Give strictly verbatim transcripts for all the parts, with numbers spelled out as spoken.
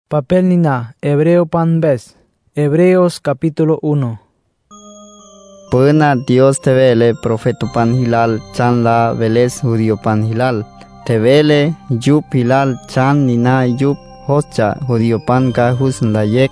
Papel nina, Hebreo pan bes. Hebreos capítulo uno. Puna Dios te vele, profeta pan hilal, chan la veles judío pan hilal. Te vele, yup hilal, chan nina yup, hocha, judío pan gahus la yek.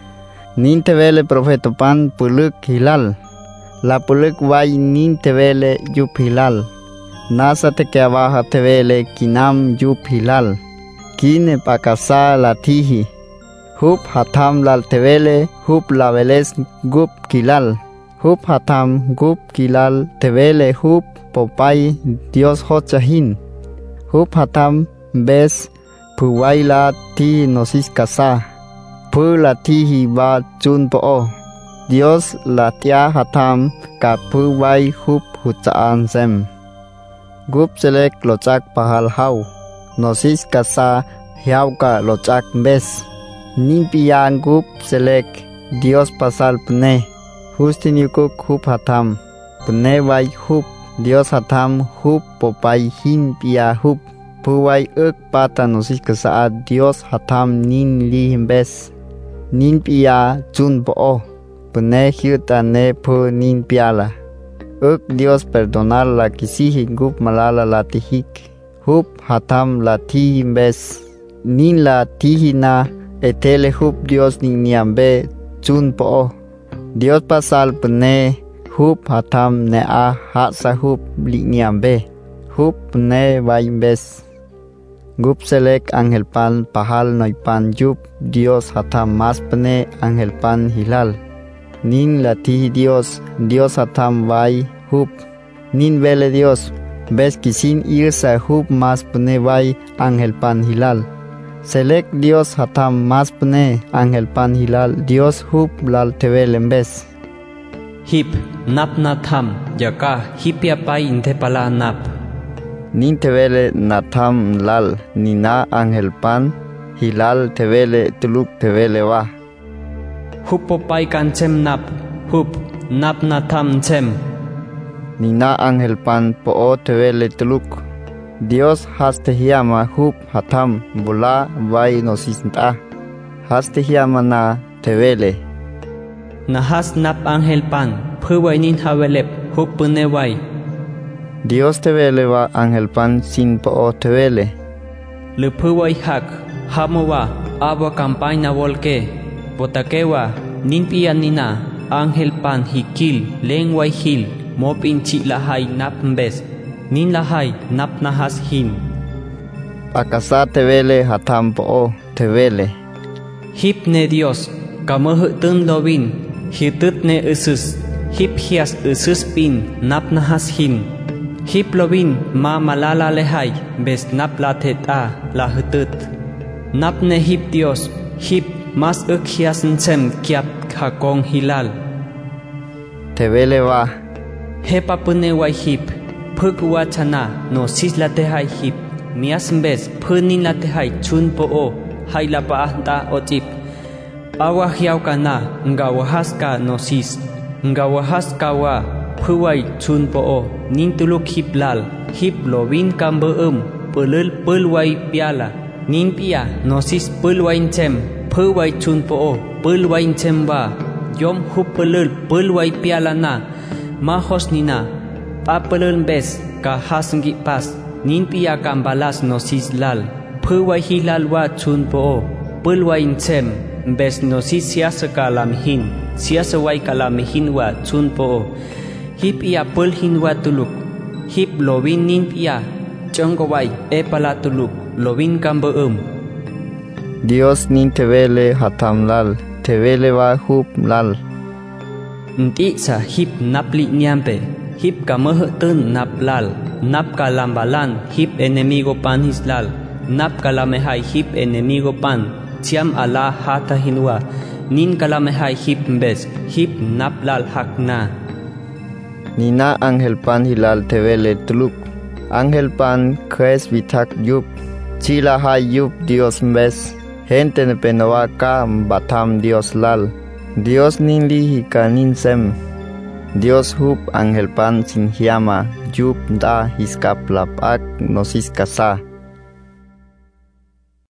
Nin te vele, profeta pan puluk hilal. La puluk vay nin te vele, yup hilal. Nasa te que abaja te vele, kinam yup hilal. Kine pakasa la tihi. Hup hatam lal te vele, hup la veles gup kilal. Hup hatam gup kilal te vele hup popay Dios hochahin. Hup hatam bes puway la ti nosis kasa. Pu la tihi ba chun po. Dios la tia hatam ka puway hup huchaan sem. Gup selek lochak pahal hau. Nosis kasa hiau ka lochak bes. Nimpiyan gup selek Dios pasal pne. Hustin yukuk hup hatam. Pne way hup. Dios hatam hup popay hin pia hup. Puway uk pata nosis kasa Dios hatam nin lihim bes. Nin pia chun po. Pne hiuta ne pu nin piala. Uk Dios perdonar la kisihi gup malala la tihik. Hup hatam la tihim bes. Nin la tihina etele hup Dios nin niambe chun po. Dios pasal pne hup hatam ne a hatsa hup niambe. Hup ne bes. Gup selek angel pan pahal noy pan yup Dios hatam mas pne angel pan hilal. Nin la tihi Dios, Dios hatam vai hup. Nin vele Dios, bes kisin irsa hup mas pne vai angel pan hilal. Selek Dios hatam mas pne angel pan hilal Dios hup lal tevelen bes. Hip nap natam yaka hipia pai intepala nap. Nin tevele natam lal nina angel pan hilal tevele tuluk tevele wa. Hupo pai kanchem nap hup nap natam chem. Nina angel pan po tevele tuluk. Dios haste hiama hup hatam bula vai nosinta. Haste hiama na tevele. Nahas nap angel pan puway nin hawelep hup puneway. Dios tevele va angel pan sin po tevele. Le puway hak hamowa abwa campaña volke. Potakewa nin pia nina angel pan hikil lengway hil mopin chi lahay nap mbes. Nin lahay nap nahas hin. Akasa tevele hatam po tevele. Hip ne Dios kamuhutun lovin hitut ne usus. Hip hias usus pin nap nahas hin. Hip lovin ma malala lehay bes nap latet a la hutut. Nap ne hip Dios hip mas uk hias nchem kiap kakong hilal. Tevele va. Hepa pune way hip. Pugwa chana no sisla te hai hip. Mias mbes punin la te hai chun po o. Hai la pa ahta o tip. Awa hiao ka na nga wahas ka no sis. Nga wahas ka wa puway chun po o. Nin tuluk hip lal. Hip lo win kambo um. Pulul pulway piala. Nin pia no sis pulway nchem. Puway chun po o. Pulway nchem ba. Yom hup pulul pulway piala na. Mahos nina. Apelun bes ka hasngi pas nin pia kambalas no sislal puway hilal wa chun po pulway nchem bes no sis siasa kalamhin siasa way kalamhin wa chun po hip ia pulhin wa tuluk hip lovin nin pia chongoway e pala tuluk lovin kambo um. Dios nin tevele hatam lal tevele wa hup lal. Nti sa hip napli niampe. Hip kamuhutun nap lal, nap kalambalan, hip enemigo pan hislal, nap kalamehay hip enemigo pan, tiam ala hata hinwa, nin kalamehay hip mbes, hip nap lal hakna. Nina angel pan hilal tevele tuluk, angel pan kres vitak yup, chila hay yup Dios mbes, gente ne penowa ka batam Dios lal, Dios nin lihi ka nin sem. Dios hup angel pan sin hiama yup da hiskap lapak nosis kasa.